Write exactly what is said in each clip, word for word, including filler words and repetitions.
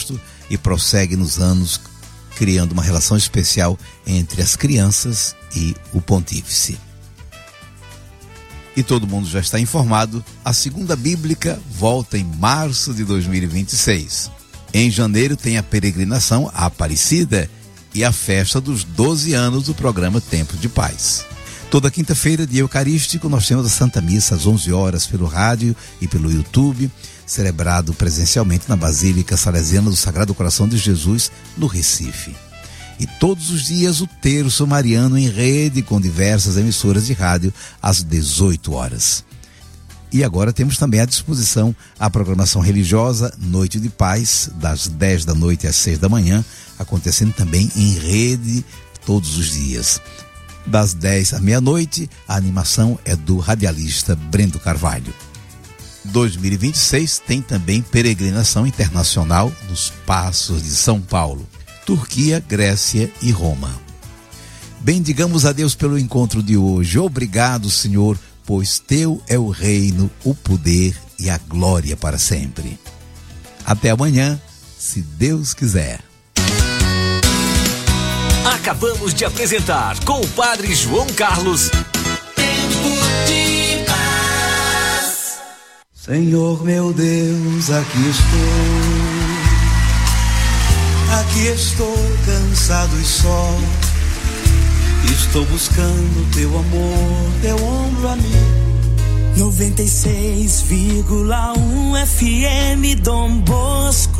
agosto e prossegue nos anos, criando uma relação especial entre as crianças e o pontífice. E todo mundo já está informado, a segunda bíblica volta em março de dois mil e vinte e seis. Em janeiro tem a peregrinação à Aparecida e a festa dos doze anos do programa Tempo de Paz. Toda quinta-feira, dia eucarístico, nós temos a Santa Missa às onze horas pelo rádio e pelo YouTube, celebrado presencialmente na Basílica Salesiana do Sagrado Coração de Jesus, no Recife. E todos os dias o terço mariano em rede com diversas emissoras de rádio às dezoito horas. E agora temos também à disposição a programação religiosa Noite de Paz, das dez da noite às seis da manhã, acontecendo também em rede todos os dias. Das dez à meia-noite, a animação é do radialista Brendo Carvalho. dois mil e vinte e seis tem também peregrinação internacional nos Passos de São Paulo, Turquia, Grécia e Roma. Bendigamos a Deus pelo encontro de hoje. Obrigado, Senhor, pois teu é o reino, o poder e a glória para sempre. Até amanhã, se Deus quiser. Acabamos de apresentar com o Padre João Carlos. Tempo de Paz. Senhor meu Deus, aqui estou. Aqui estou cansado e só. Estou buscando teu amor, teu ombro amigo. noventa e seis vírgula um F M Dom Bosco.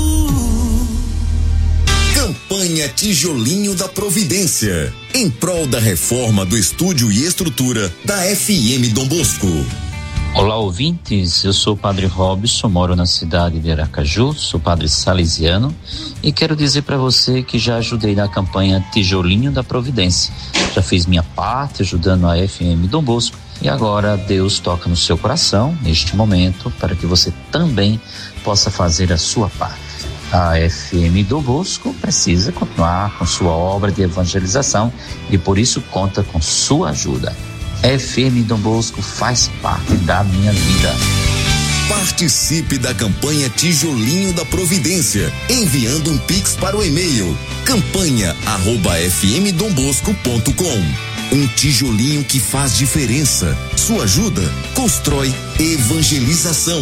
Campanha Tijolinho da Providência, em prol da reforma do estúdio e estrutura da F M Dom Bosco. Olá, ouvintes, eu sou o Padre Robson, moro na cidade de Aracaju, sou padre salesiano e quero dizer para você que já ajudei na campanha Tijolinho da Providência. Já fiz minha parte ajudando a F M Dom Bosco e agora Deus toca no seu coração neste momento para que você também possa fazer a sua parte. A F M Dom Bosco precisa continuar com sua obra de evangelização e por isso conta com sua ajuda. F M Dom Bosco faz parte da minha vida. Participe da campanha Tijolinho da Providência, enviando um pix para o e-mail campanha arroba f m dom bosco ponto com. Um tijolinho que faz diferença. Sua ajuda constrói evangelização.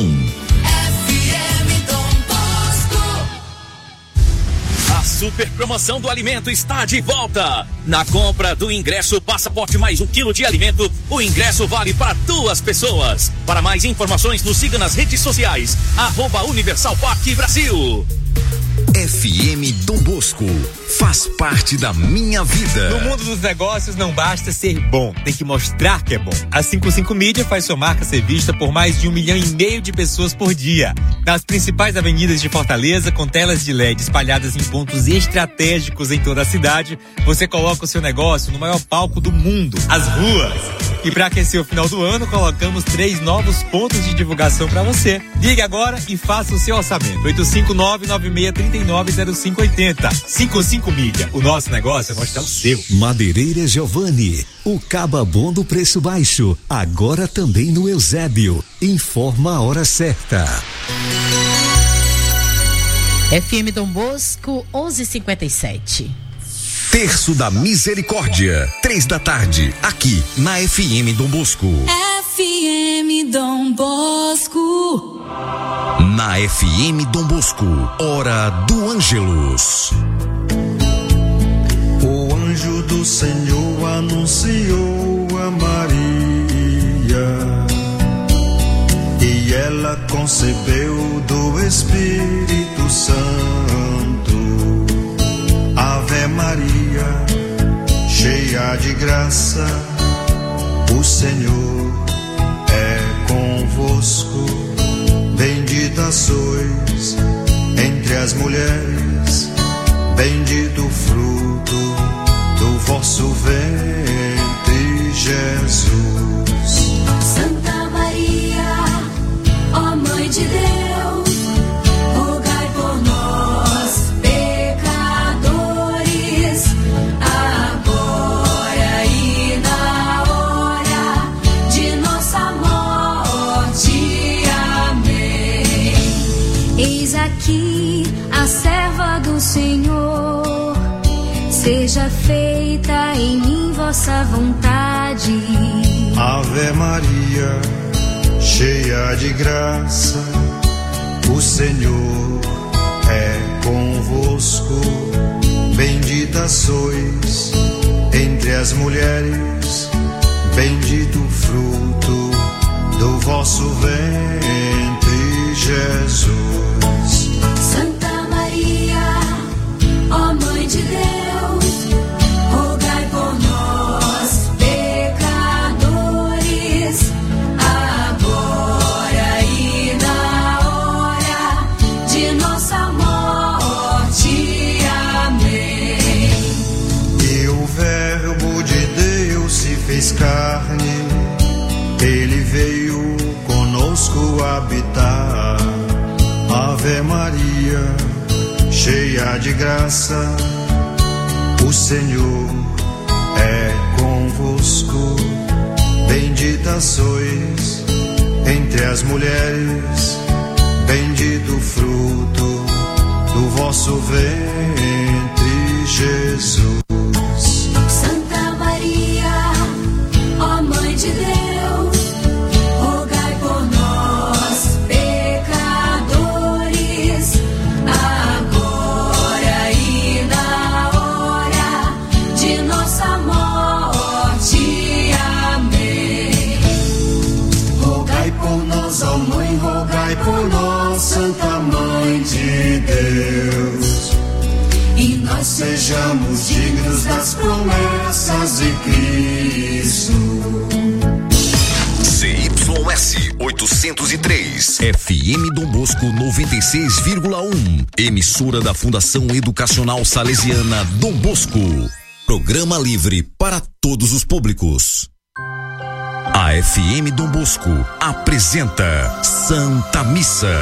Super promoção do alimento está de volta. Na compra do ingresso Passaporte mais um quilo de alimento, o ingresso vale para duas pessoas. Para mais informações, nos siga nas redes sociais, arroba Universal Parque Brasil. F M Dom Bosco faz parte da minha vida. No mundo dos negócios não basta ser bom, tem que mostrar que é bom. A cinquenta e cinco Mídia faz sua marca ser vista por mais de um milhão e meio de pessoas por dia. Nas principais avenidas de Fortaleza, com telas de L E D espalhadas em pontos estratégicos em toda a cidade, você coloca o seu negócio no maior palco do mundo, as ruas. E para aquecer o final do ano, colocamos três novos pontos de divulgação para você. Ligue agora e faça o seu orçamento. oito cinco nove, nove seis três nove, zero cinco oito zero. cinquenta e cinco Mídia. O nosso negócio é mostrar o seu. Madeireira Giovanni. O caba bom do preço baixo. Agora também no Eusébio. Informa a hora certa. F M Dom Bosco, onze e cinquenta e sete. Terço da Misericórdia, três da tarde, aqui na F M Dom Bosco. F M Dom Bosco. Na F M Dom Bosco, Hora do Ângelus. O anjo do Senhor anunciou a Maria, e ela concebeu do Espírito Santo. Ave Maria, cheia de graça, o Senhor é convosco. Bendita sois entre as mulheres, bendito o fruto do vosso ventre, Jesus. Santa Maria, ó Mãe de Deus, rogai por nós, pecadores, agora e na hora de nossa morte. Amém. Eis aqui a do Senhor, seja feita em mim vossa vontade. Ave Maria, cheia de graça, o Senhor é convosco. Bendita sois entre as mulheres, bendito o fruto do vosso ventre, Jesus. Santa Maria, ó Mãe de Deus, rogai por nós, pecadores, agora e na hora de nossa morte. Amém. E o Verbo de Deus se fez carne, ele veio conosco habitar. Ave Maria, cheia de graça, o Senhor é convosco. Bendita sois entre as mulheres, bendito o fruto do vosso ventre, Jesus. Santa Maria, ó Mãe de Deus, rogai por nós, pecadores, agora e na hora de nossa morte. Amém. Rogai por nós, ó Mãe, rogai por nós, Santa Mãe de Deus, E nós sejamos dignos das promessas de Cristo. C Y S oitocentos e três, F M Dom Bosco noventa e seis vírgula um, emissora da Fundação Educacional Salesiana Dom Bosco. Programa livre para todos os públicos. A F M Dom Bosco apresenta Santa Missa.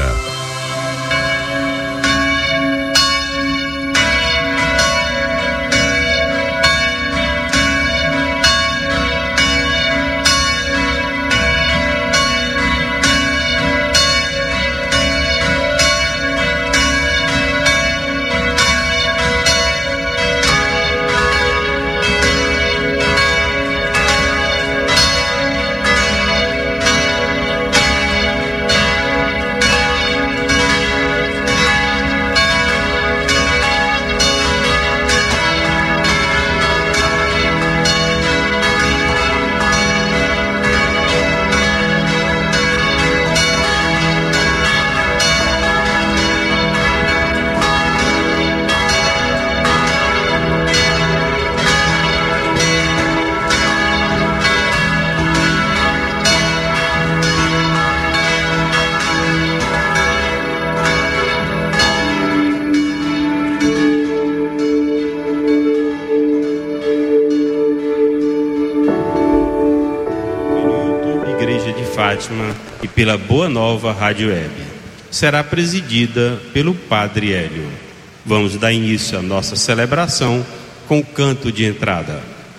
E pela Boa Nova Rádio Web. Será presidida pelo Padre Hélio. Vamos dar início à nossa celebração com o canto de entrada.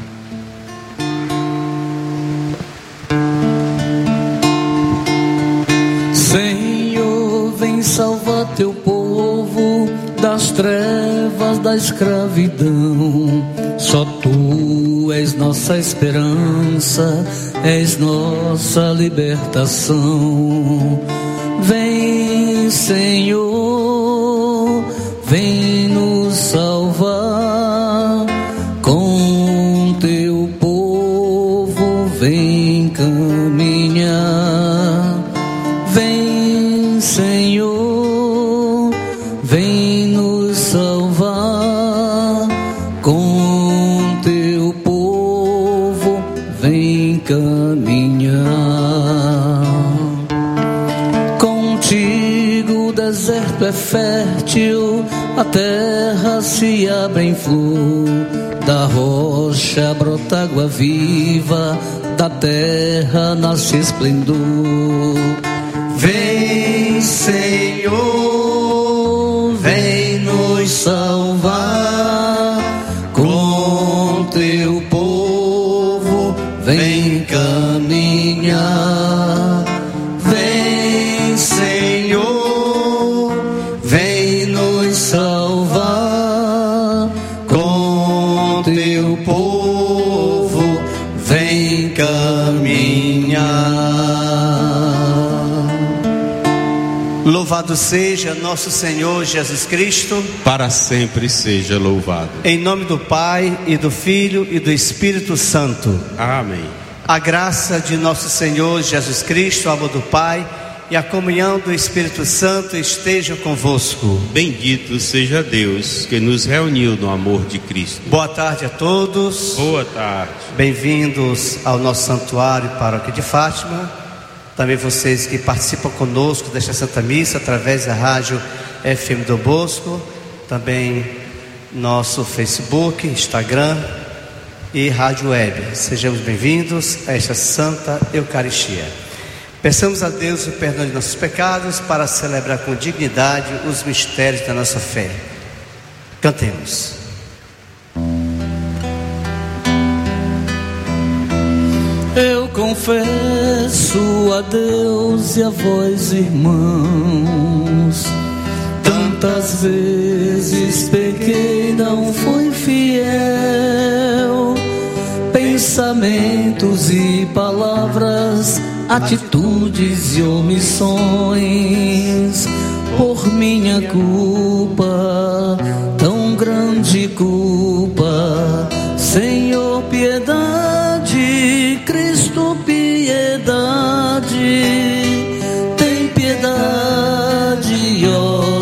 Senhor, vem salvar teu povo das trevas da escravidão. Só tu és nossa esperança, és nossa libertação. Vem, Senhor, vem nos salvar. Com teu povo vem caminhar. Vem, Senhor, vem nos salvar. Com teu povo vem caminhar. Contigo o deserto é fértil, a terra se abre em flor. Da rocha brota água viva, da terra nasce esplendor. Vem, Senhor, vem nos salvar. Com teu povo vem caminhar. Vem, Senhor, vem nos salvar. Louvado seja nosso Senhor Jesus Cristo. Para sempre seja louvado. Em nome do Pai, e do Filho, e do Espírito Santo. Amém. A graça de nosso Senhor Jesus Cristo, o amor do Pai e a comunhão do Espírito Santo estejam convosco. Bendito seja Deus que nos reuniu no amor de Cristo. Boa tarde a todos. Boa tarde. Bem-vindos ao nosso santuário Paróquia de Fátima. Também vocês que participam conosco desta Santa Missa através da rádio F M Dom Bosco. Também nosso Facebook, Instagram e rádio web. Sejamos bem-vindos a esta Santa Eucaristia. Peçamos a Deus o perdão de nossos pecados para celebrar com dignidade os mistérios da nossa fé. Cantemos. Eu confesso a Deus e a vós, irmãos, tantas vezes pequei, não fui fiel, pensamentos e palavras, atitudes e omissões, por minha culpa, tão grande culpa. Senhor, piedade, Cristo, piedade, tem piedade, ó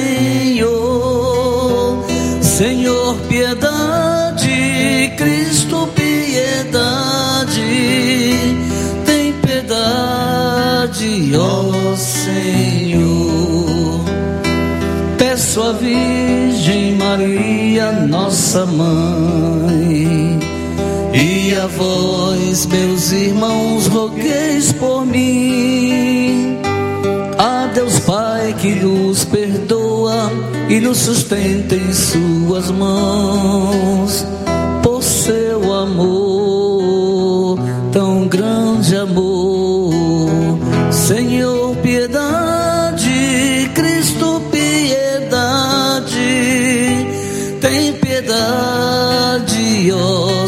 Senhor. Senhor, piedade, Cristo, piedade, tem piedade, ó Senhor. Peço à Virgem Maria, nossa mãe, e a vós, meus irmãos, rogueis por mim. A Deus Pai que nos perdoa e nos sustenta em suas mãos, por seu amor, tão grande amor. Senhor, piedade, Cristo, piedade, tem piedade, ó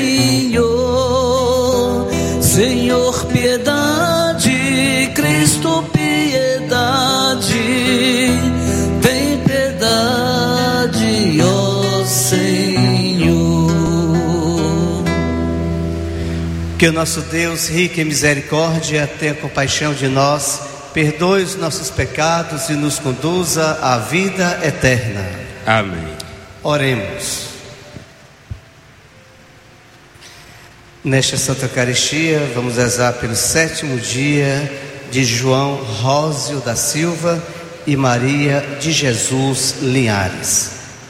Senhor. Senhor, piedade, Cristo, piedade, tem piedade, ó Senhor. Que o nosso Deus, rico em misericórdia, tenha compaixão de nós, perdoe os nossos pecados e nos conduza à vida eterna. Amém. Oremos. Nesta Santa Eucaristia, vamos rezar pelo sétimo dia de João Rósio da Silva e Maria de Jesus Linhares.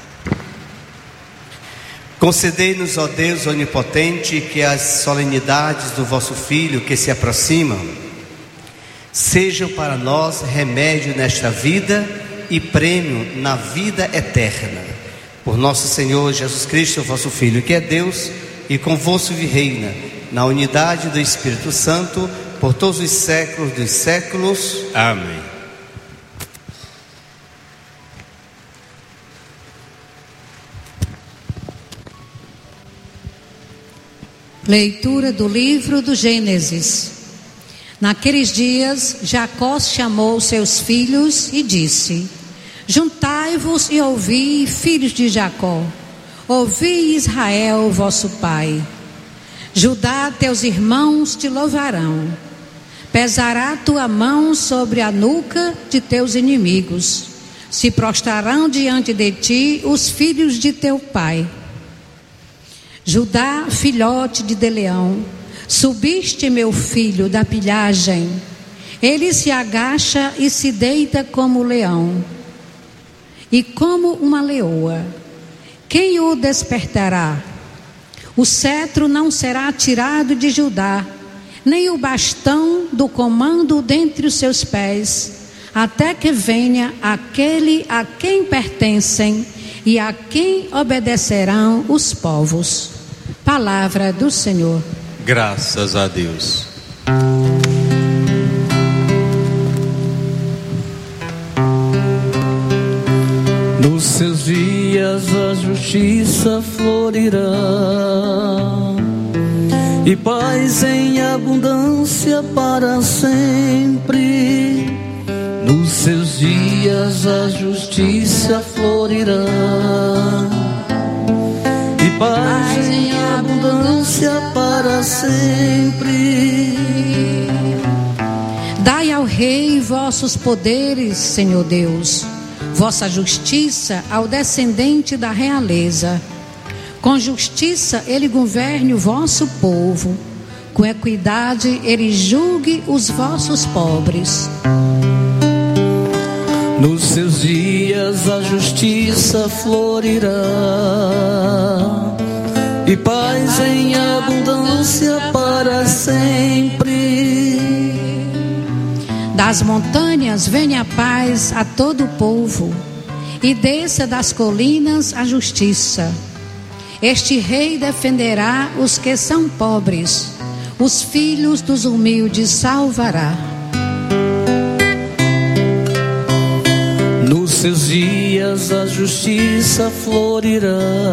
Concedei-nos, ó Deus onipotente, que as solenidades do vosso Filho que se aproximam sejam para nós remédio nesta vida e prêmio na vida eterna. Por nosso Senhor Jesus Cristo, vosso Filho, que é Deus e convosco reina, na unidade do Espírito Santo, por todos os séculos dos séculos. Amém. Leitura do livro do Gênesis. Naqueles dias, Jacó chamou seus filhos e disse: Juntai-vos e ouvi, filhos de Jacó. Ouvi, Israel, vosso pai. Judá, teus irmãos te louvarão. Pesará tua mão sobre a nuca de teus inimigos. Se prostrarão diante de ti os filhos de teu pai. Judá, filhote de leão, subiste, meu filho, da pilhagem. Ele se agacha e se deita como leão, e como uma leoa. Quem o despertará? O cetro não será tirado de Judá, nem o bastão do comando dentre os seus pés, até que venha aquele a quem pertencem e a quem obedecerão os povos. Palavra do Senhor. Graças a Deus. Nos seus dias a justiça florirá, e paz em abundância para sempre. Nos seus dias a justiça florirá, e paz em abundância para sempre. Dai ao rei vossos poderes, Senhor Deus, vossa justiça ao descendente da realeza. Com justiça ele governe o vosso povo, com equidade ele julgue os vossos pobres. Nos seus dias a justiça florirá, e paz em abundância para sempre. Das montanhas venha a paz a todo o povo, e desça das colinas a justiça. Este rei defenderá os que são pobres, os filhos dos humildes salvará. Nos seus dias a justiça florirá,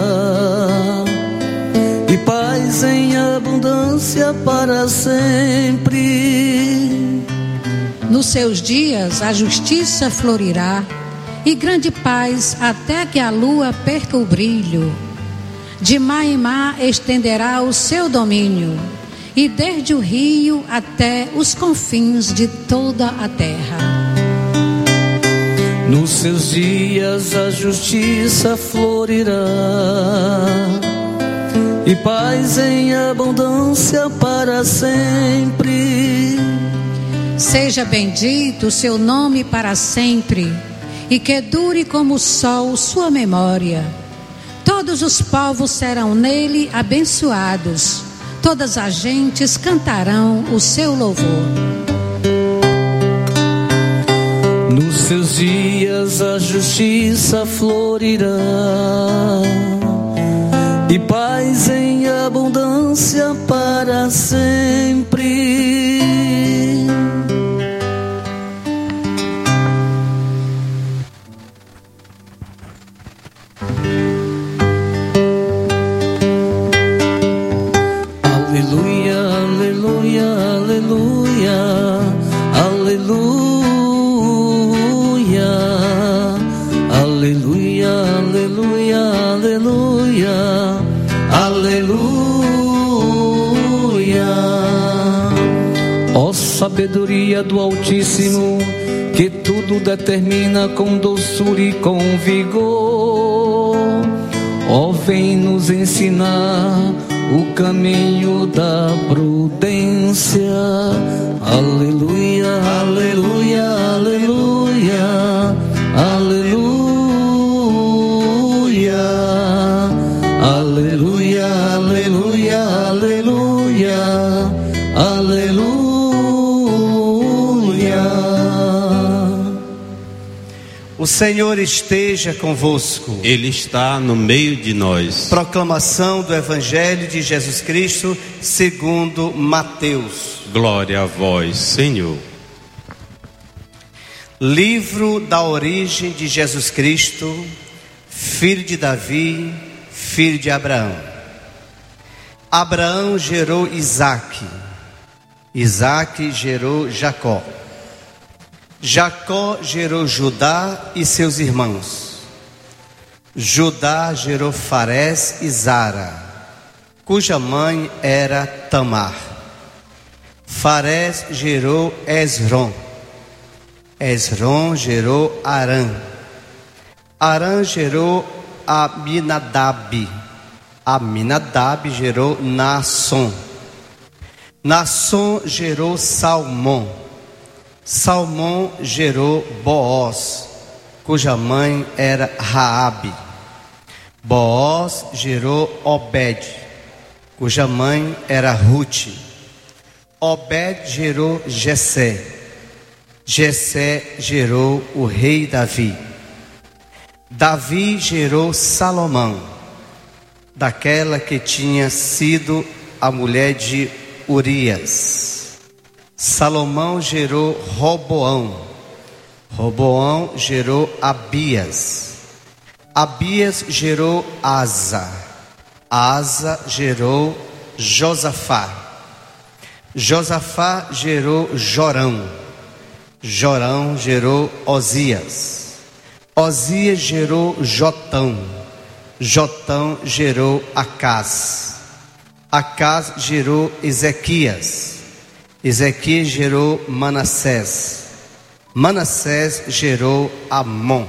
e paz em abundância para sempre. Nos seus dias a justiça florirá, e grande paz até que a lua perca o brilho. De mar em mar estenderá o seu domínio, e desde o rio até os confins de toda a terra. Nos seus dias a justiça florirá, e paz em abundância para sempre. Seja bendito o seu nome para sempre, e que dure como o sol sua memória. Todos os povos serão nele abençoados, todas as gentes cantarão o seu louvor. Nos seus dias a justiça florirá, e paz em abundância para sempre. Aleluia, aleluia, aleluia, aleluia, aleluia, aleluia, aleluia, aleluia. Ó sabedoria do Altíssimo, que tudo determina com doçura e com vigor, ó, vem nos ensinar o caminho da prudência. Aleluia, aleluia, aleluia, aleluia, aleluia, aleluia, aleluia, aleluia. O Senhor esteja convosco. Ele está no meio de nós. Proclamação do Evangelho de Jesus Cristo segundo Mateus. Glória a vós, Senhor. Livro da origem de Jesus Cristo, filho de Davi, filho de Abraão. Abraão gerou Isaque, Isaque gerou Jacó. Jacó gerou Judá e seus irmãos. Judá gerou Farés e Zara, cuja mãe era Tamar. Farés gerou Esrom. Esrom gerou Arã. Arã gerou Aminadab. Aminadab gerou Naasson. Naasson gerou Salmão. Salmão gerou Boaz, cuja mãe era Raabe. Boaz gerou Obed, cuja mãe era Rute. Obed gerou Jessé. Jessé gerou o rei Davi. Davi gerou Salomão, daquela que tinha sido a mulher de Urias. Salomão gerou Roboão. Roboão gerou Abias. Abias gerou Asa. Asa gerou Josafá. Josafá gerou Jorão. Jorão gerou Osias. Osias gerou Jotão. Jotão gerou Acás. Acás gerou Ezequias. Ezequias gerou Manassés. Manassés gerou Amon.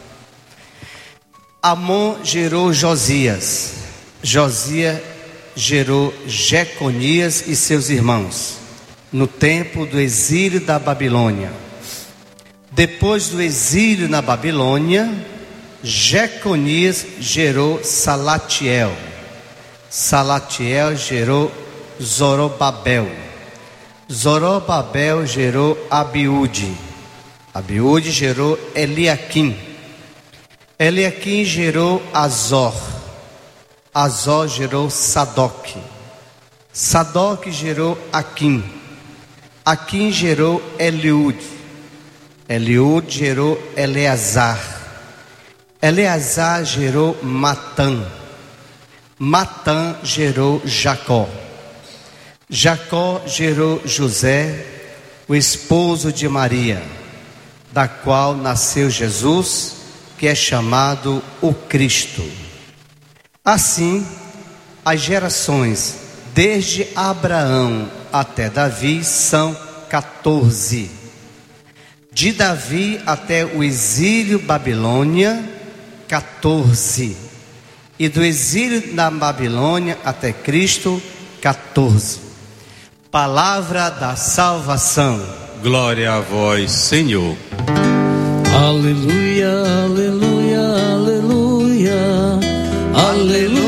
Amon gerou Josias. Josias gerou Jeconias e seus irmãos, no tempo do exílio da Babilônia. Depois do exílio na Babilônia, Jeconias gerou Salatiel. Salatiel gerou Zorobabel. Zorobabel gerou Abiúde. Abiúde gerou Eliaquim. Eliaquim gerou Azor. Azor gerou Sadoc. Sadoc gerou Aquim. Aquim gerou Eliúde. Eliúde gerou Eleazar. Eleazar gerou Matã. Matã gerou Jacó. Jacó gerou José, o esposo de Maria, da qual nasceu Jesus, que é chamado o Cristo. Assim, as gerações desde Abraão até Davi são quatorze. De Davi até o exílio Babilônia, quatorze. E do exílio na Babilônia até Cristo, quatorze. Palavra da salvação. Glória a vós, Senhor. Aleluia, aleluia, aleluia, aleluia,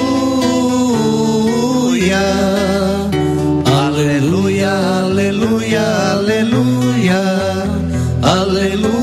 aleluia, aleluia, aleluia, aleluia.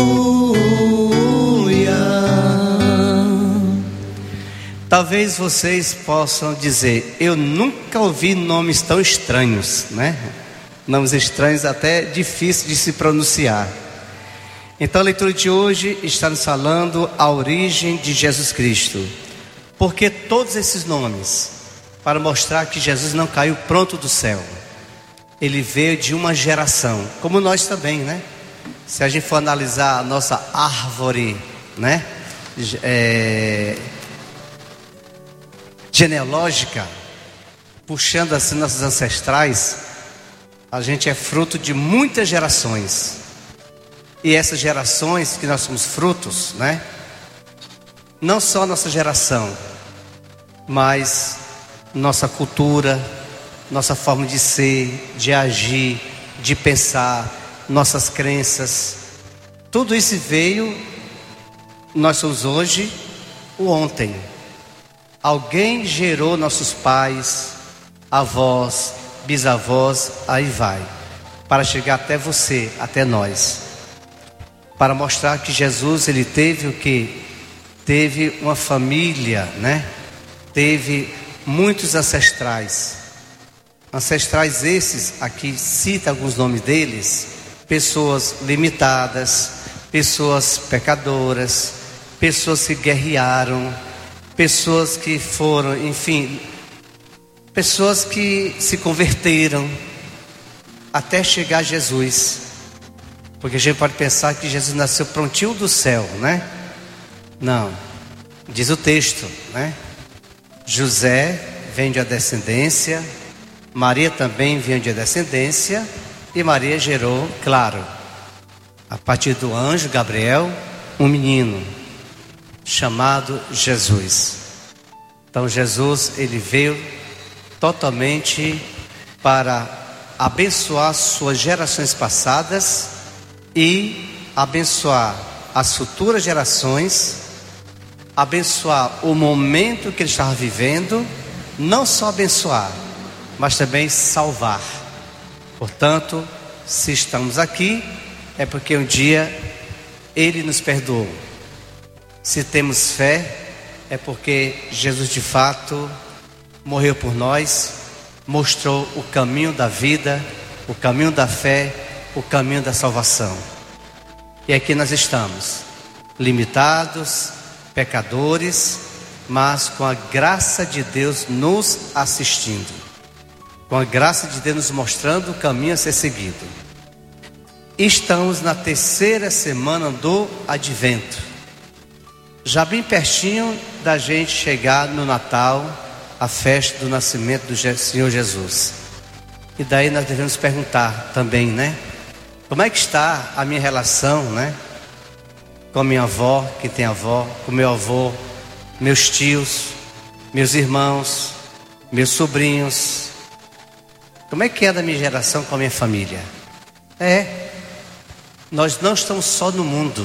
Talvez vocês possam dizer: eu nunca ouvi nomes tão estranhos, né? Nomes estranhos, até difícil de se pronunciar. Então a leitura de hoje está nos falando a origem de Jesus Cristo. Porque todos esses nomes, para mostrar que Jesus não caiu pronto do céu. Ele veio de uma geração, como nós também, né? Se a gente for analisar a nossa árvore, né? É... genealógica, puxando assim nossos ancestrais, a gente é fruto de muitas gerações. E essas gerações que nós somos frutos, né? Não só nossa geração, mas nossa cultura, nossa forma de ser, de agir, de pensar, nossas crenças. Tudo isso veio, nós somos hoje o ontem. Alguém gerou nossos pais, avós, bisavós, aí vai, para chegar até você, até nós, para mostrar que Jesus, ele teve o que? Teve uma família, né? Teve muitos ancestrais. Ancestrais esses, aqui cita alguns nomes deles, pessoas limitadas, pessoas pecadoras, pessoas que guerrearam, pessoas que foram, enfim, pessoas que se converteram até chegar a Jesus. Porque a gente pode pensar que Jesus nasceu prontinho do céu, né? Não, diz o texto, né? José vem de uma descendência, Maria também vem de uma descendência, e Maria gerou, claro, a partir do anjo Gabriel, um menino chamado Jesus. Então Jesus, ele veio totalmente para abençoar suas gerações passadas e abençoar as futuras gerações, abençoar o momento que ele estava vivendo, não só abençoar, mas também salvar. Portanto, se estamos aqui, é porque um dia ele nos perdoou. Se temos fé, é porque Jesus de fato morreu por nós, mostrou o caminho da vida, o caminho da fé, o caminho da salvação. E aqui nós estamos, limitados, pecadores, mas com a graça de Deus nos assistindo, com a graça de Deus nos mostrando o caminho a ser seguido. Estamos na terceira semana do Advento, já bem pertinho da gente chegar no Natal, a festa do nascimento do Senhor Jesus. E daí nós devemos perguntar também, né? Como é que está a minha relação, né? Com a minha avó, que tem avó, com meu avô, meus tios, meus irmãos, meus sobrinhos. Como é que é da minha geração com a minha família? É, nós não estamos só no mundo.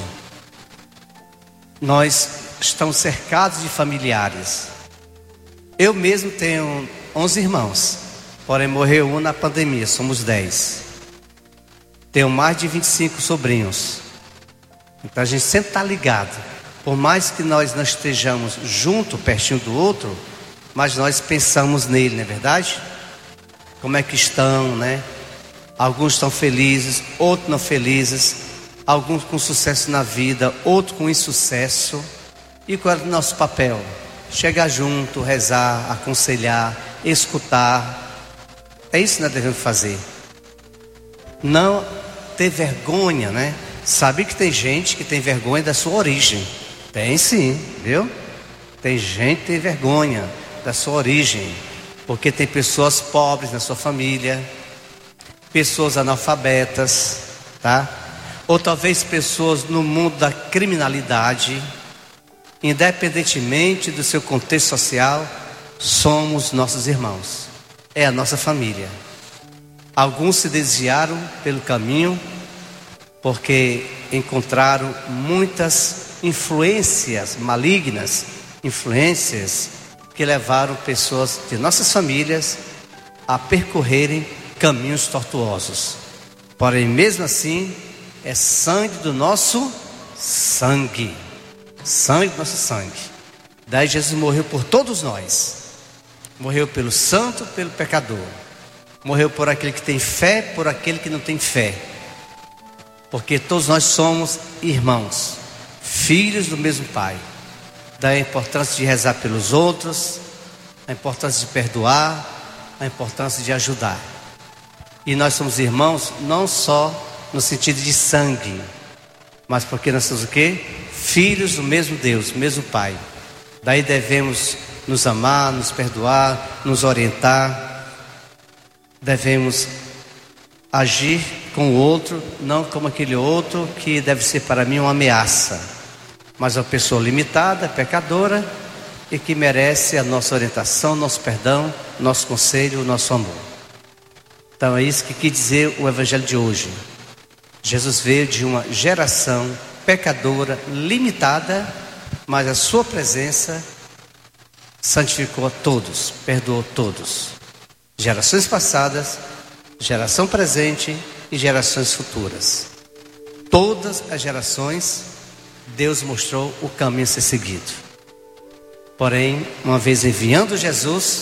Nós estamos cercados de familiares. Eu mesmo tenho onze irmãos, porém morreu um na pandemia, somos dez. Tenho mais de vinte e cinco sobrinhos. Então a gente sempre está ligado. Por mais que nós não estejamos junto, pertinho do outro, mas nós pensamos nele, não é verdade? Como é que estão, né? Alguns estão felizes, outros não felizes. Alguns com sucesso na vida, outros com insucesso. E qual é o nosso papel? Chegar junto, rezar, aconselhar, escutar. É isso que nós devemos fazer. Não ter vergonha, né? Sabe que tem gente que tem vergonha da sua origem. Tem sim, viu? Tem gente que tem vergonha da sua origem. Porque tem pessoas pobres na sua família, pessoas analfabetas, tá? Ou talvez pessoas no mundo da criminalidade. Independentemente do seu contexto social, somos nossos irmãos. É a nossa família. Alguns se desviaram pelo caminho porque encontraram muitas influências malignas, influências que levaram pessoas de nossas famílias a percorrerem caminhos tortuosos. Porém, mesmo assim, é sangue do nosso sangue. Sangue do nosso sangue. Daí Jesus morreu por todos nós. Morreu pelo santo, pelo pecador. Morreu por aquele que tem fé, por aquele que não tem fé. Porque todos nós somos irmãos, filhos do mesmo Pai. Daí a importância de rezar pelos outros, a importância de perdoar, a importância de ajudar. E nós somos irmãos não só no sentido de sangue, mas porque nós somos o quê? Filhos do mesmo Deus, do mesmo Pai. Daí devemos nos amar, nos perdoar, nos orientar. Devemos agir com o outro, não como aquele outro que deve ser para mim uma ameaça, mas uma pessoa limitada, pecadora e que merece a nossa orientação, nosso perdão, nosso conselho, o nosso amor. Então é isso que quis dizer o Evangelho de hoje. Jesus veio de uma geração pecadora, limitada, mas a sua presença santificou a todos, perdoou todos. Gerações passadas, geração presente e gerações futuras. Todas as gerações, Deus mostrou o caminho a ser seguido. Porém, uma vez enviando Jesus,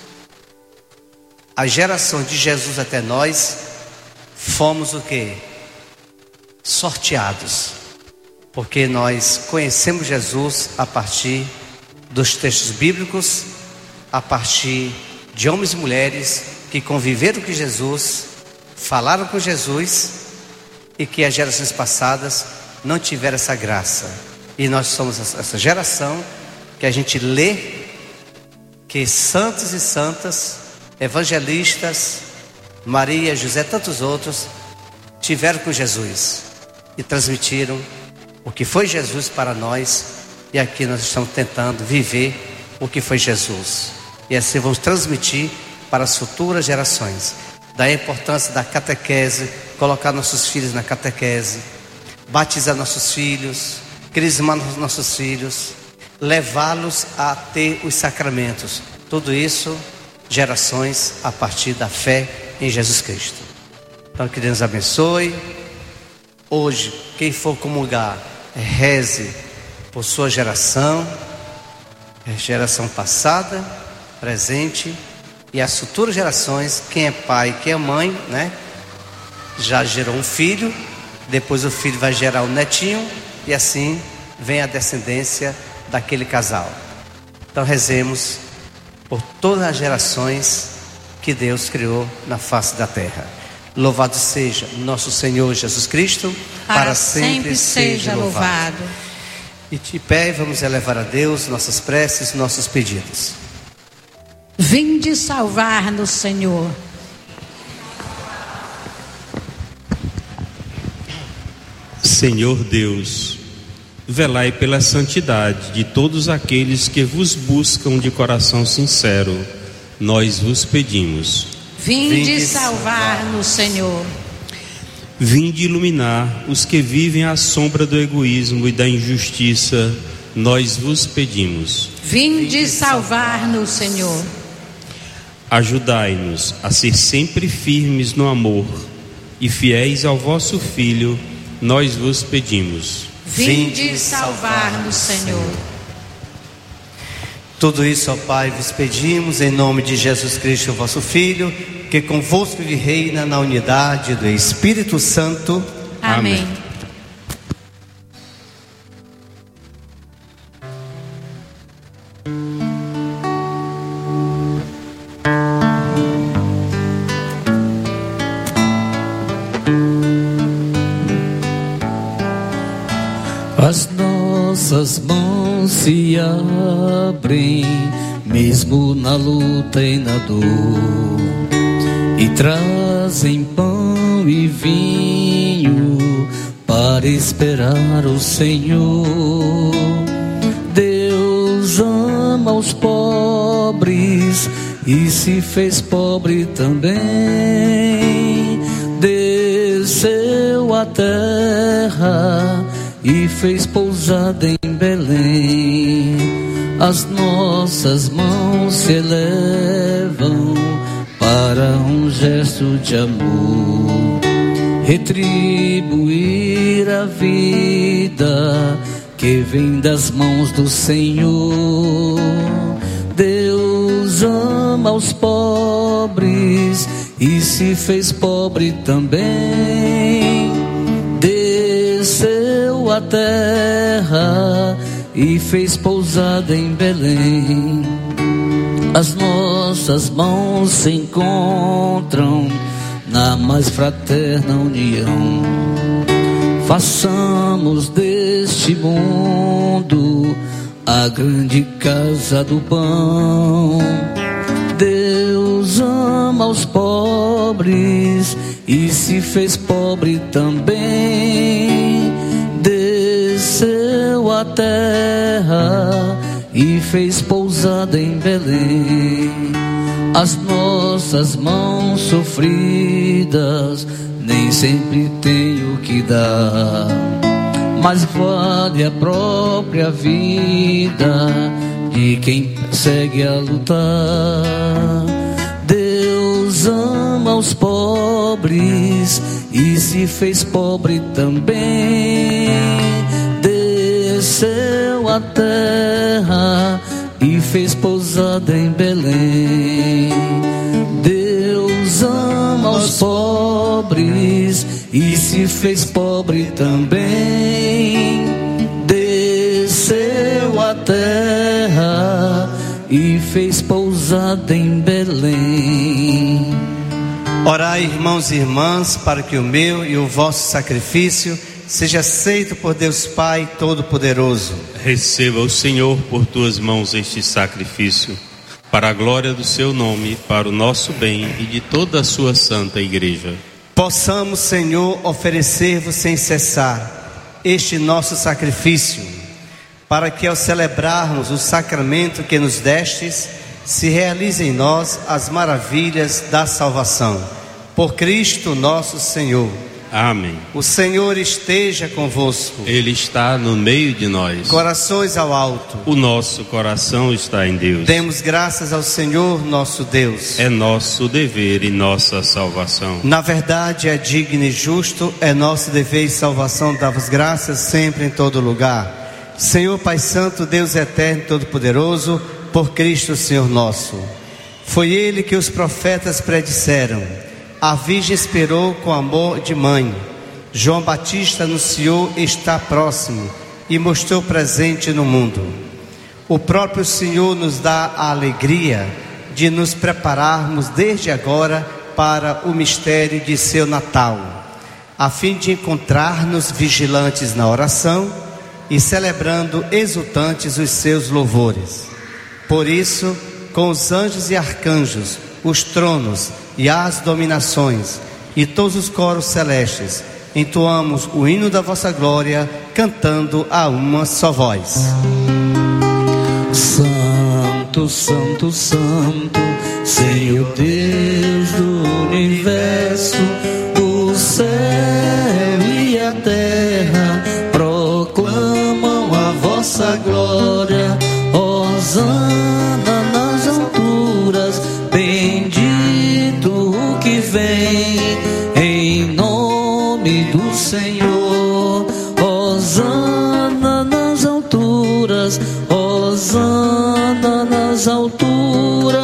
a geração de Jesus até nós, fomos o quê? Sorteados. Porque nós conhecemos Jesus a partir dos textos bíblicos, a partir de homens e mulheres que conviveram com Jesus, falaram com Jesus e que as gerações passadas não tiveram essa graça. E nós somos essa geração que a gente lê que santos e santas, evangelistas, Maria, José, tantos outros, tiveram com Jesus e transmitiram o que foi Jesus para nós. E aqui nós estamos tentando viver o que foi Jesus. E assim vamos transmitir para as futuras gerações. Daí a importância da catequese, colocar nossos filhos na catequese, batizar nossos filhos, crismar nossos filhos, levá-los a ter os sacramentos. Tudo isso, gerações a partir da fé em Jesus Cristo. Então que Deus abençoe. Hoje, quem for comungar, reze por sua geração, geração passada, presente e as futuras gerações. Quem é pai, quem é mãe, né? Já gerou um filho, depois o filho vai gerar um netinho e assim vem a descendência daquele casal. Então rezemos por todas as gerações que Deus criou na face da terra. Louvado seja nosso Senhor Jesus Cristo, para, para sempre, sempre seja louvado. louvado. E de pé vamos elevar a Deus nossas preces, nossos pedidos. Vinde salvar-nos, Senhor. Senhor Deus, velai pela santidade de todos aqueles que vos buscam de coração sincero. Nós vos pedimos. Vinde, Vinde salvar-nos, Senhor. Vinde iluminar os que vivem à sombra do egoísmo e da injustiça. Nós vos pedimos. Vinde salvar-nos, Senhor. Ajudai-nos a ser sempre firmes no amor e fiéis ao vosso Filho. Nós vos pedimos. Vinde salvar-nos, Senhor. Tudo isso, ó Pai, vos pedimos em nome de Jesus Cristo, vosso Filho, que convosco vive e reina na unidade do Espírito Santo. Amém. Amém. As nossas mãos se abrem, mesmo na luta e na dor, e trazem pão e vinho para esperar o Senhor. Deus ama os pobres e se fez pobre também. Desceu à terra e fez pousada em Belém. As nossas mãos se elevam para um gesto de amor, retribuir a vida que vem das mãos do Senhor. Deus ama os pobres e se fez pobre também. Desceu à terra e fez pousada em Belém. As nossas mãos se encontram na mais fraterna união. Façamos deste mundo a grande casa do pão. Deus ama os pobres e se fez pobre também. Desceu à terra e fez pousada em Belém. As nossas mãos sofridas nem sempre têm o que dar, mas vale a própria vida de quem segue a lutar. Deus ama os pobres e se fez pobre também. Desceu à terra e fez pousada em Belém. Deus ama os pobres e se fez pobre também. Desceu à terra e fez pousada em Belém. Orai, irmãos e irmãs, para que o meu e o vosso sacrifício seja aceito por Deus Pai Todo-Poderoso. Receba o Senhor por tuas mãos este sacrifício, para a glória do seu nome, para o nosso bem e de toda a sua santa igreja. Possamos, Senhor, oferecer-vos sem cessar este nosso sacrifício, para que ao celebrarmos o sacramento que nos destes, se realize em nós as maravilhas da salvação. Por Cristo nosso Senhor. Amém. O Senhor esteja convosco. Ele está no meio de nós. Corações ao alto. O nosso coração está em Deus. Demos graças ao Senhor nosso Deus. É nosso dever e nossa salvação. Na verdade é digno e justo, é nosso dever e salvação dar-vos graças sempre em todo lugar. Senhor Pai Santo, Deus eterno e todo-poderoso, por Cristo Senhor nosso. Foi Ele que os profetas predisseram. A Virgem esperou com amor de mãe. João Batista anunciou: está próximo, e mostrou presente no mundo. O próprio Senhor nos dá a alegria de nos prepararmos desde agora para o mistério de seu Natal, a fim de encontrar-nos vigilantes na oração e celebrando exultantes os seus louvores. Por isso, com os anjos e arcanjos, os tronos e as dominações e todos os coros celestes, entoamos o hino da vossa glória, cantando a uma só voz. Santo, Santo, Santo, Senhor Deus do universo, o céu e a terra proclamam a vossa glória. Hosana nas alturas, bendito o que vem em nome do Senhor. Hosana nas alturas, Hosana nas alturas.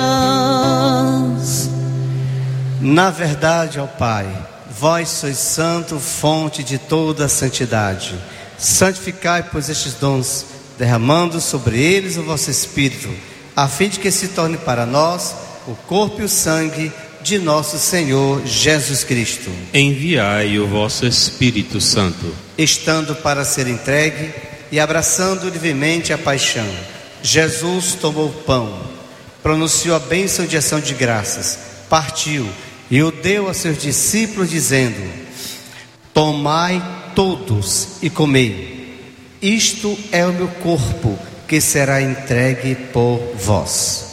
Na verdade, ó Pai, vós sois santo, fonte de toda a santidade. Santificai, pois, estes dons, derramando sobre eles o vosso Espírito, a fim de que se torne para nós o corpo e o sangue de nosso Senhor Jesus Cristo. Enviai o vosso Espírito Santo. Estando para ser entregue e abraçando livremente a paixão, Jesus tomou o pão, pronunciou a bênção de ação de graças, partiu e o deu a seus discípulos, dizendo: tomai todos e comei. Isto é o meu corpo, que será entregue por vós.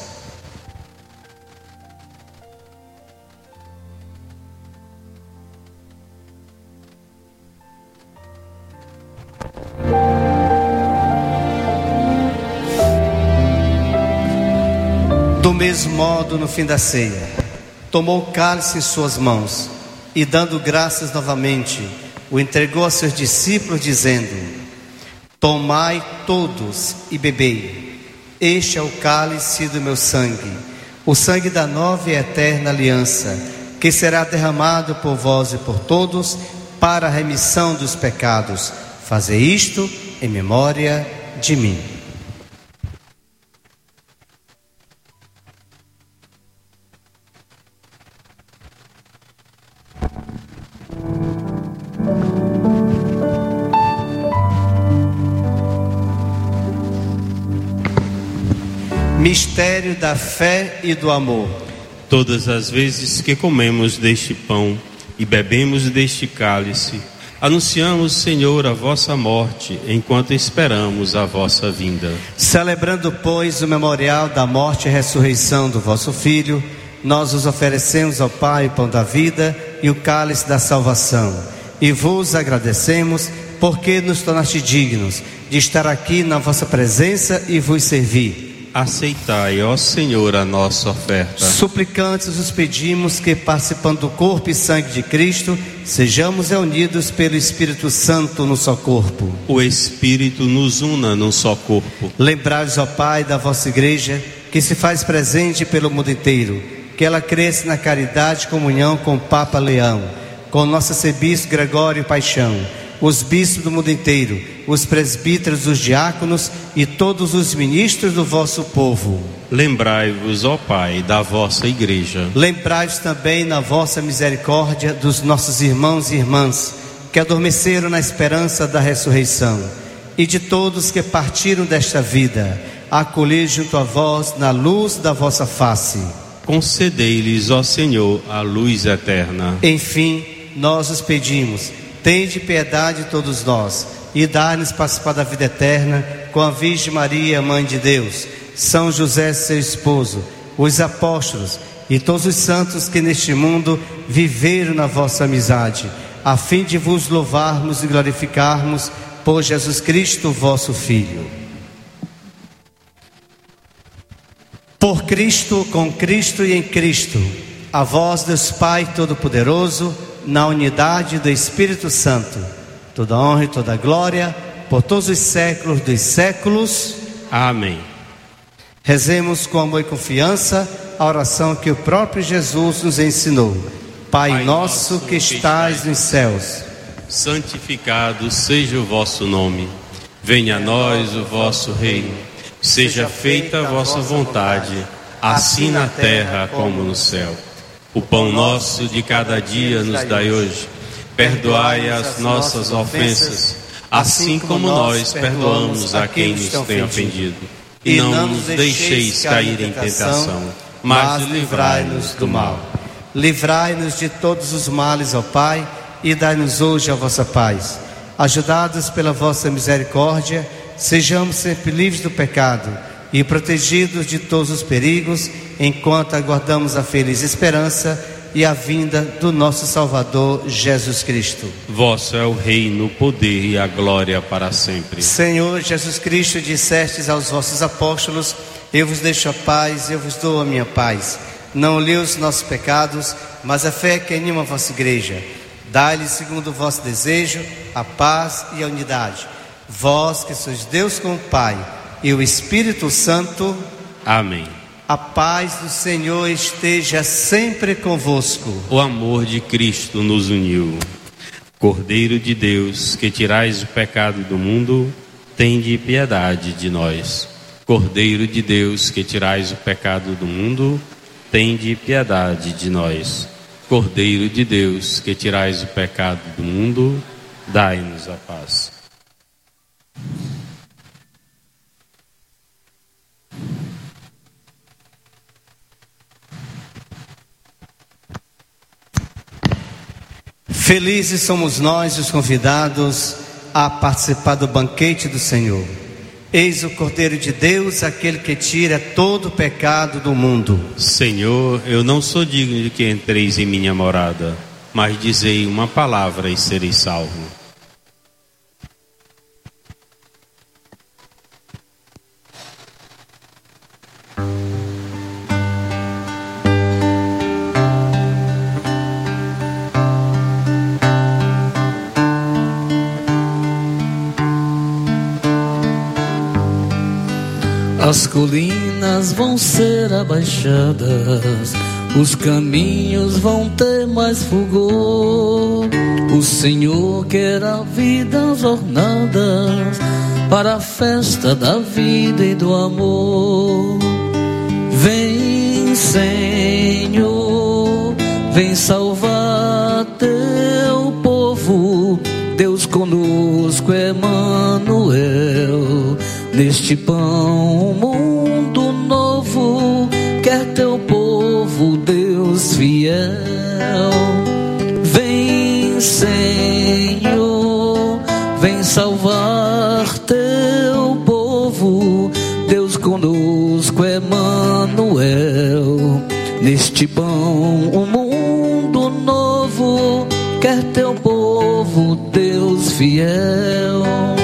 Do mesmo modo, no fim da ceia, tomou o cálice em suas mãos e, dando graças novamente, o entregou a seus discípulos, dizendo: tomai todos e bebei. Este é o cálice do meu sangue, o sangue da nova e eterna aliança, que será derramado por vós e por todos para a remissão dos pecados. Fazei isto em memória de mim. Mistério da fé e do amor. Todas as vezes que comemos deste pão e bebemos deste cálice, anunciamos, Senhor, a vossa morte, enquanto esperamos a vossa vinda. Celebrando, pois, o memorial da morte e ressurreição do vosso Filho, nós os oferecemos ao Pai o pão da vida e o cálice da salvação, e vos agradecemos, porque nos tornaste dignos de estar aqui na vossa presença e vos servir. Aceitai, ó Senhor, a nossa oferta. Suplicantes os pedimos que, participando do corpo e sangue de Cristo, sejamos reunidos pelo Espírito Santo no só corpo. O Espírito nos una num só corpo. Lembrai-vos, ó Pai, da vossa igreja, que se faz presente pelo mundo inteiro, que ela cresça na caridade e comunhão com o Papa Leão, com o nosso arcebispo Gregório Paixão, os bispos do mundo inteiro, os presbíteros, os diáconos e todos os ministros do vosso povo. Lembrai-vos, ó Pai, da vossa igreja. Lembrai-vos também na vossa misericórdia dos nossos irmãos e irmãs que adormeceram na esperança da ressurreição, e de todos que partiram desta vida, acolhei junto a vós na luz da vossa face. Concedei-lhes, ó Senhor, a luz eterna. Enfim, nós os pedimos: tende piedade de todos nós e dai-nos participar da vida eterna com a Virgem Maria, Mãe de Deus, São José, seu esposo, os apóstolos e todos os santos que neste mundo viveram na vossa amizade, a fim de vos louvarmos e glorificarmos por Jesus Cristo, vosso Filho. Por Cristo, com Cristo e em Cristo, a vós, Deus Pai Todo-Poderoso, na unidade do Espírito Santo, toda honra e toda glória por todos os séculos dos séculos. Amém. Rezemos com amor e confiança a oração que o próprio Jesus nos ensinou. Pai, Pai nosso, nosso que estais nos céus, santificado seja o vosso nome. Venha a nós o vosso reino. Seja feita a vossa vontade, assim na terra como no céu. O pão nosso de cada dia nos dai hoje. Perdoai as nossas ofensas, assim como nós perdoamos a quem nos tem ofendido. E não nos deixeis cair em tentação, mas livrai-nos do mal. Livrai-nos de todos os males, ó Pai, e dai-nos hoje a vossa paz. Ajudados pela vossa misericórdia, sejamos sempre livres do pecado e protegidos de todos os perigos, enquanto aguardamos a feliz esperança e a vinda do nosso Salvador Jesus Cristo. Vosso é o reino, o poder e a glória para sempre. Senhor Jesus Cristo, dissestes aos vossos apóstolos: eu vos deixo a paz, eu vos dou a minha paz. Não olheis os nossos pecados, mas a fé que anima a vossa igreja. Dai-lhe, segundo o vosso desejo, a paz e a unidade. Vós que sois Deus com o Pai e o Espírito Santo. Amém. A paz do Senhor esteja sempre convosco. O amor de Cristo nos uniu. Cordeiro de Deus, que tirais o pecado do mundo, tende piedade de nós. Cordeiro de Deus, que tirais o pecado do mundo, tende piedade de nós. Cordeiro de Deus, que tirais o pecado do mundo, dai-nos a paz. Felizes somos nós, os convidados a participar do banquete do Senhor. Eis o Cordeiro de Deus, aquele que tira todo o pecado do mundo. Senhor, eu não sou digno de que entreis em minha morada, mas dizei uma palavra e serei salvo. As colinas vão ser abaixadas, os caminhos vão ter mais fulgor. O Senhor quer a vida às ornadas, para a festa da vida e do amor. Vem, Senhor, vem salvar teu povo. Deus conosco, Emanuel. Neste pão, um mundo novo, quer teu povo, Deus fiel. Vem, Senhor, vem salvar teu povo. Deus conosco, Emanuel. Neste pão, um mundo novo, quer teu povo, Deus fiel.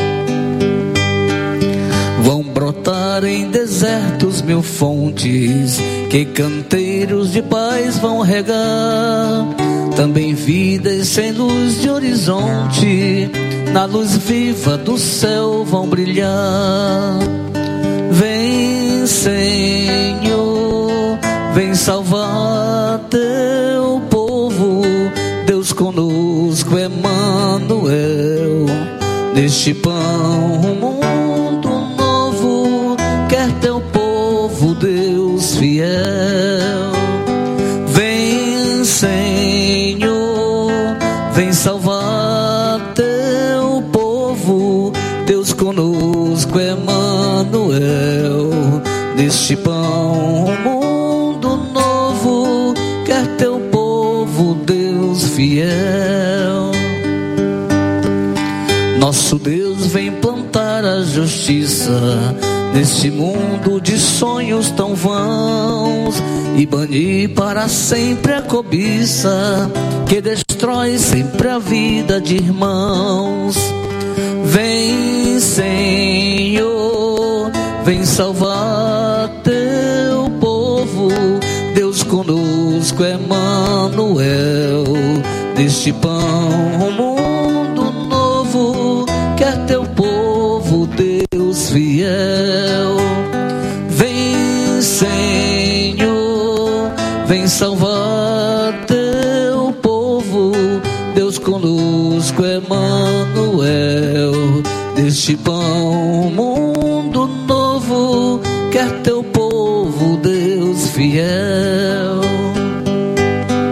Brotar em desertos mil fontes, que canteiros de paz vão regar. Também vidas sem luz de horizonte, na luz viva do céu vão brilhar. Vem, Senhor, vem salvar teu povo. Deus conosco, Emanuel. Neste pão, o mundo quer teu povo, Deus fiel. Vem, Senhor, vem salvar teu povo. Deus conosco, Emanuel. Neste pão, um mundo novo, quer teu povo, Deus fiel. Nosso Deus vem plantar a justiça neste mundo de sonhos tão vãos, e banir para sempre a cobiça que destrói sempre a vida de irmãos. Vem, Senhor, vem salvar teu povo. Deus conosco, Emanuel. Neste pão, um mundo novo, quer teu povo, Deus fiel. Vem, Senhor, vem salvar teu povo. Deus conosco, Emanuel. Neste pão, um mundo novo, quer teu povo, Deus fiel.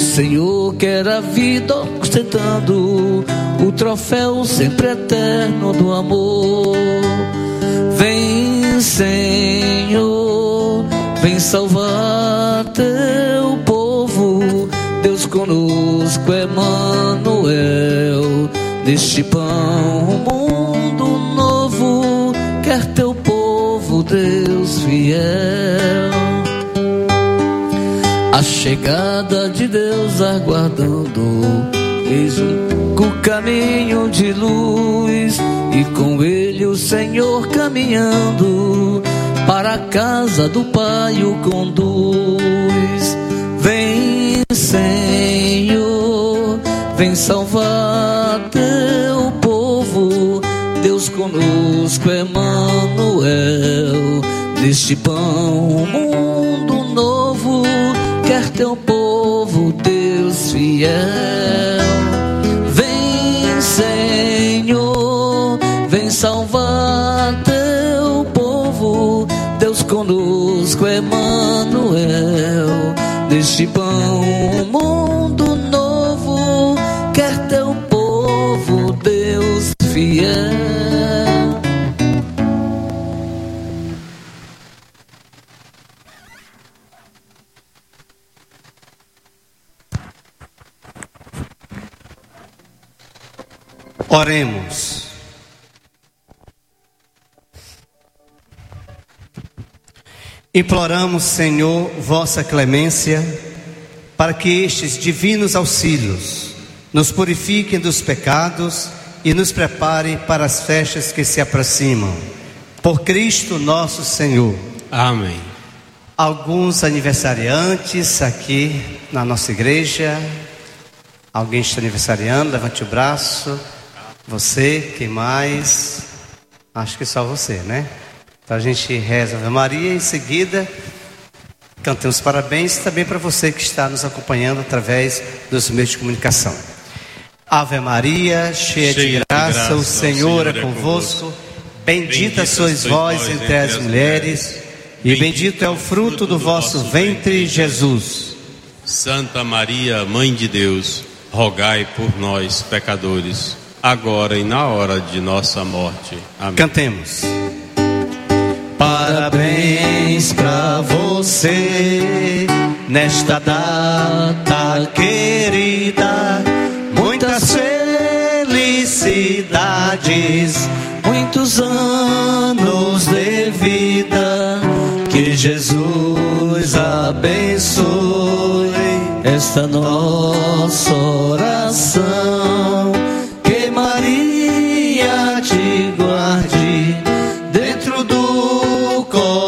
Senhor quer a vida ostentando o troféu sempre eterno do amor. Vem, Senhor, vem salvar teu povo. Deus conosco, Emanuel. Neste pão, um mundo novo, quer teu povo, Deus fiel. A chegada de Deus aguardando, eis o caminho de luz, e com ele o Senhor caminhando, para a casa do Pai o conduz. Vem, Senhor, vem salvar teu povo. Deus conosco, Emanuel. Neste pão, um mundo novo, quer teu povo, Deus fiel. Vem, Senhor, vem salvar teu povo. Deus conosco, Emanuel. Neste pão, um mundo novo, quer teu povo, Deus fiel. Oremos. Imploramos, Senhor, vossa clemência, para que estes divinos auxílios nos purifiquem dos pecados e nos preparem para as festas que se aproximam. Por Cristo nosso Senhor. Amém. Alguns aniversariantes aqui na nossa igreja. Alguém está aniversariando? Levante o braço. Você, quem mais? Acho que só você, né? Então a gente reza a Ave Maria e em seguida cantamos parabéns também para você que está nos acompanhando através dos meios de comunicação. Ave Maria, cheia, cheia de, graça, de graça, o Senhor, Senhor é convosco. Bendita, bendita sois vós entre, entre as mulheres, e bendito é o fruto do vosso ventre, Jesus. Santa Maria, Mãe de Deus, rogai por nós, pecadores, agora e na hora de nossa morte. Amém. Cantemos. Parabéns pra você nesta data querida, muitas felicidades, muitos anos de vida, que Jesus abençoe esta nossa oração, que Maria te guarde dentro do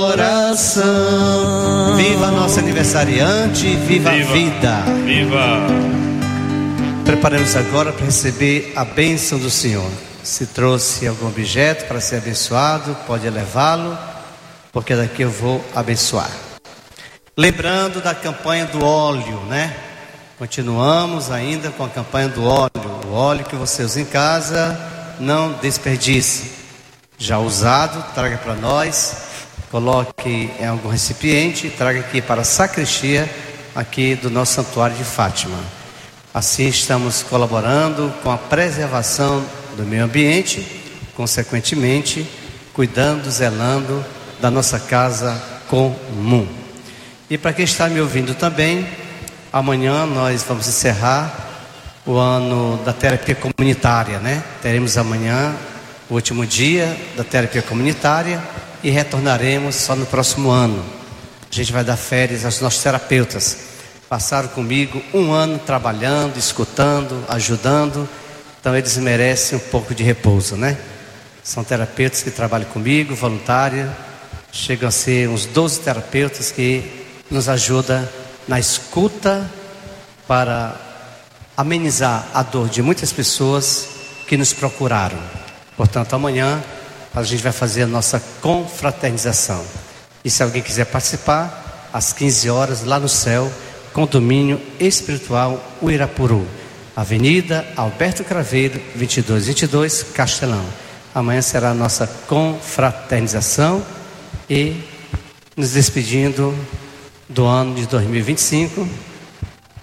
coração. Viva nosso aniversariante, viva, viva a vida. Viva! Preparamos agora para receber a bênção do Senhor. Se trouxe algum objeto para ser abençoado, pode levá-lo, porque daqui eu vou abençoar. Lembrando da campanha do óleo, né? Continuamos ainda com a campanha do óleo. O óleo que você usa em casa, não desperdice. Já usado, traga para nós, coloque em algum recipiente, traga aqui para a sacristia aqui do nosso santuário de Fátima. Assim estamos colaborando com a preservação do meio ambiente, consequentemente cuidando, zelando da nossa casa comum. E para quem está me ouvindo também, amanhã nós vamos encerrar o ano da terapia comunitária, né? Teremos amanhã o último dia da terapia comunitária e retornaremos só no próximo ano. A gente vai dar férias aos nossos terapeutas. Passaram comigo um ano trabalhando, escutando, ajudando, então eles merecem um pouco de repouso, né? São terapeutas que trabalham comigo, voluntária, chegam a ser uns doze terapeutas que nos ajudam na escuta para amenizar a dor de muitas pessoas que nos procuraram. Portanto, amanhã a gente vai fazer a nossa confraternização. E se alguém quiser participar, às quinze horas, lá no céu, Condomínio Espiritual Uirapuru, Avenida Alberto Craveiro, vinte e dois vinte e dois, Castelão. Amanhã será a nossa confraternização e nos despedindo do ano de dois mil e vinte e cinco,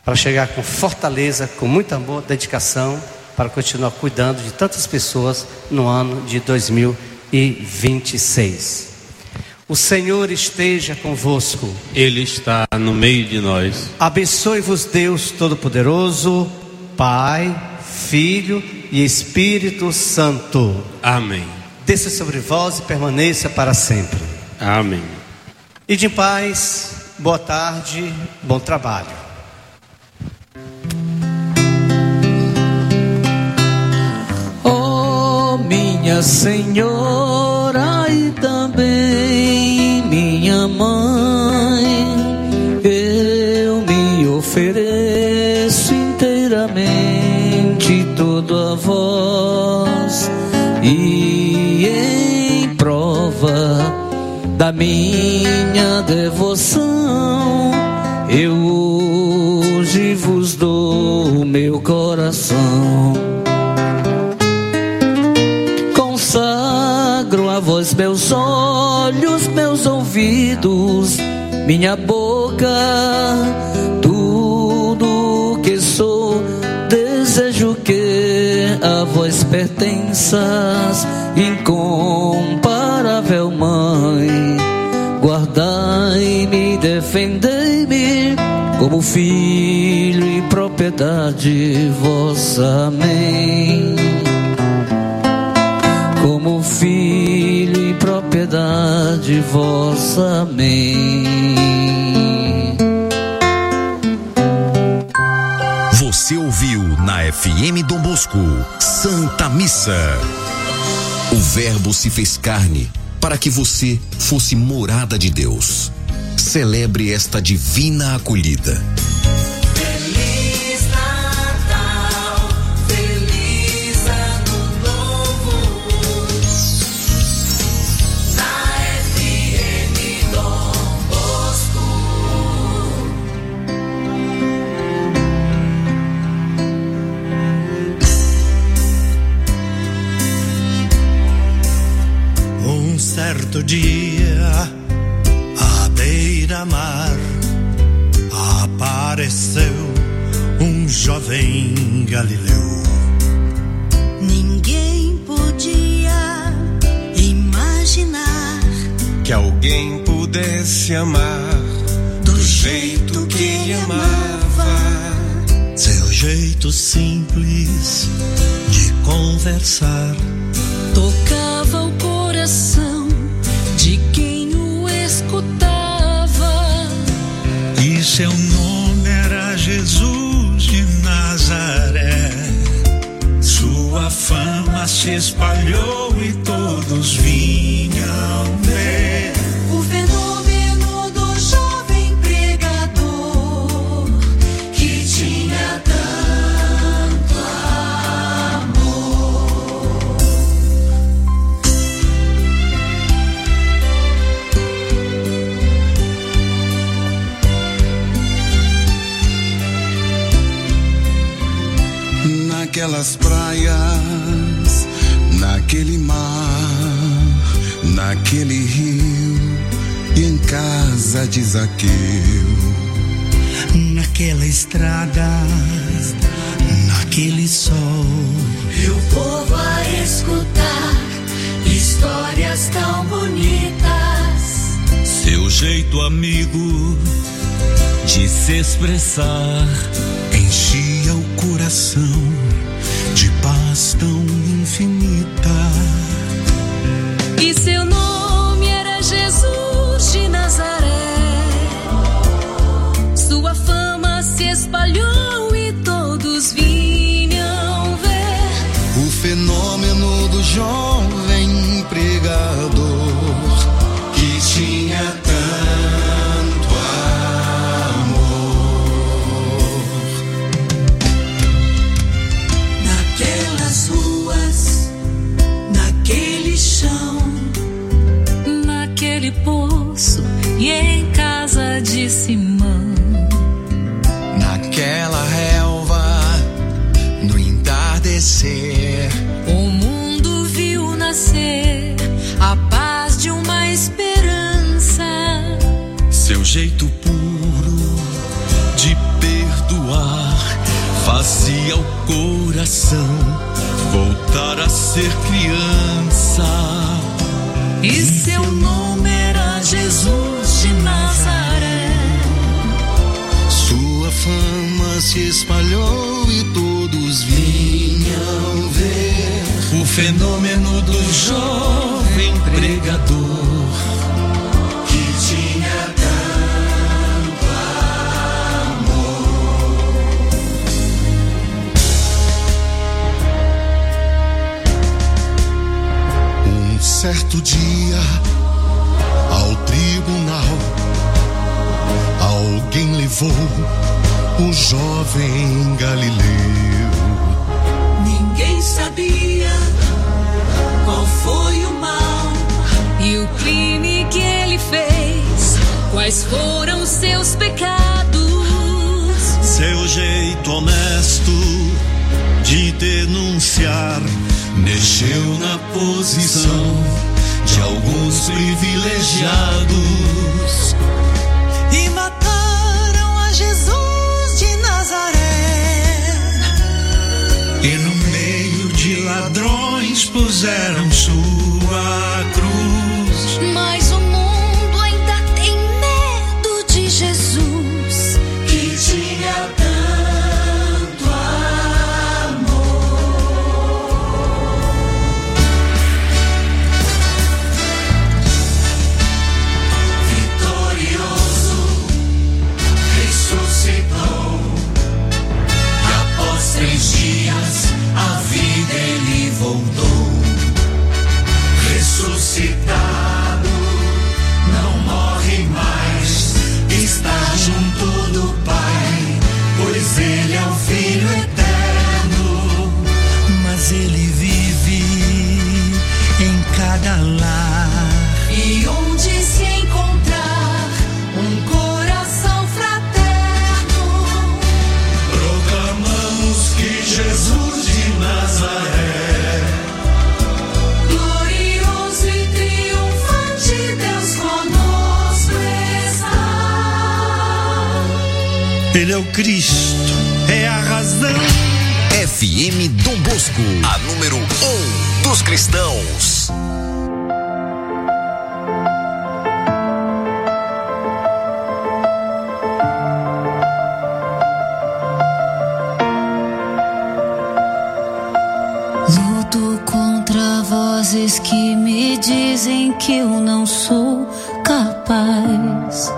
para chegar com fortaleza, com muito amor, dedicação, para continuar cuidando de tantas pessoas no ano de dois mil e vinte e seis. O Senhor esteja convosco. Ele está no meio de nós. Abençoe-vos Deus Todo-Poderoso, Pai, Filho e Espírito Santo. Amém. Desça sobre vós e permaneça para sempre. Amém. E de paz, boa tarde, bom trabalho. Oh, minha Senhora e também minha mãe, eu me ofereço inteiramente todo a vós, e em prova da minha devoção, eu hoje vos dou o meu coração. Consagro a vós meus olhos, meus ouvidos, minha boca, tudo que sou. Desejo que a vós pertenças, incomparável Mãe. Guardai-me, defendei-me, como filho e propriedade vossa. Amém. Como filho e propriedade vossa. Amém. Você ouviu na F M Dom Bosco, Santa Missa. O Verbo se fez carne para que você fosse morada de Deus. Celebre esta divina acolhida. Feliz Natal, feliz Ano Novo, na F M Dom Bosco. Um certo dia, à beira-mar, apareceu um jovem galileu. Ninguém podia imaginar Que alguém pudesse amar do jeito que ele amava. Seu jeito simples de conversar tocava o coração de quem o escutava. e seu nome era Jesus de Nazaré. Sua fama se espalhou e todos vinham ver O fenômeno do jovem pregador que tinha tanto amor. naquelas praias, naquele mar, naquele rio e em casa de Zaqueu. Naquela estrada, naquele sol, E o povo a escutar histórias tão bonitas. seu jeito amigo de se expressar enchia o coração de paz tão infinita. E seu nome era Jesus de Nazaré. Sua fama se espalhou e todos vinham ver O fenômeno do jovem pregador que tinha tanto amor. naquelas ruas, naquele chão, naquele poço e em casa de Simão. Naquela relva, no entardecer, O mundo viu nascer a paz de uma esperança. seu jeito puro de perdoar coração voltar a ser criança. E seu nome era Jesus de Nazaré. Sua fama se espalhou e todos vinham ver o fenômeno do jovem pregador que tinha tanto amor. Um certo dia, ao tribunal, alguém levou o jovem Galileu. Ninguém sabia qual foi o mal e o crime que ele fez, quais foram seus pecados. Seu jeito honesto de denunciar mexeu na posição de alguns privilegiados. E mataram a Jesus de Nazaré. E no meio de ladrões puseram sua cruz. Mas o mundo ainda tem medo de Jesus, que tinha tanto amor. Vitorioso ressuscitou, e após três dias a vida ele voltou. Ressuscitado, não morre mais, está junto do Pai, pois ele é o Filho eterno. Mas ele vive em cada lar. e onde se encontrar um coração fraterno, Proclamamos que Jesus de Nazaré, glorioso e triunfante, Deus conosco está. Ele é o Cristo, é a razão. F M Dom Bosco, a número um dos cristãos. Luto contra vozes que me dizem que eu não sou capaz.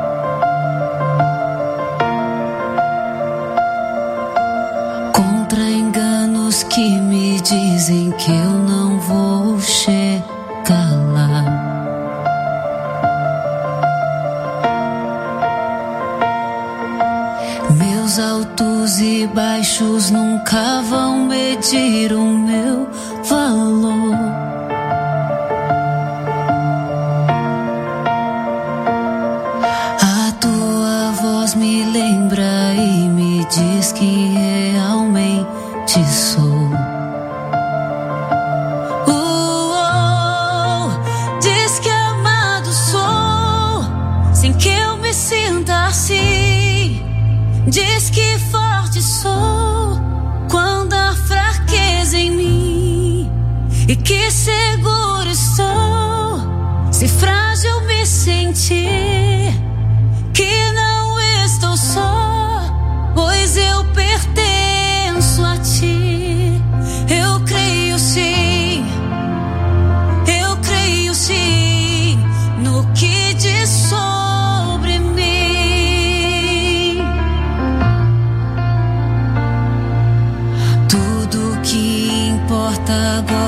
Contra enganos que me dizem que eu não vou chegar lá. Meus altos e baixos nunca vão medir o meu valor. A tua voz me lembra e me diz que realmente sou. Uh, oh, diz que amado sou, sem que eu me sinta assim. Diz que forte sou quando há fraqueza em mim, e que seguro estou se frágil me sentir, que não estou só, pois eu pertenço a ti. Eu creio sim, eu creio sim no que diz sobre mim. Tudo que importa agora